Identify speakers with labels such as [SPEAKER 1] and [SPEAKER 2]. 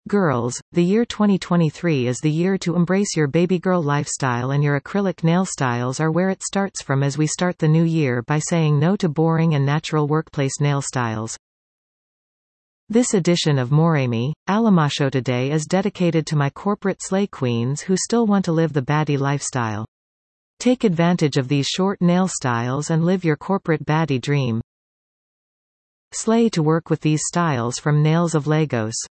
[SPEAKER 1] Girls, the year 2023 is the year to embrace your baby girl lifestyle, and your acrylic nail styles are where it starts from as we start the new year by saying no to boring and natural workplace nail styles. This edition of Moremi, Alamacho today is dedicated to my corporate slay queens who still want to live the baddie lifestyle. Take advantage of these short nail styles and live your corporate baddie dream. Slay to work with these styles from Nails of Lagos.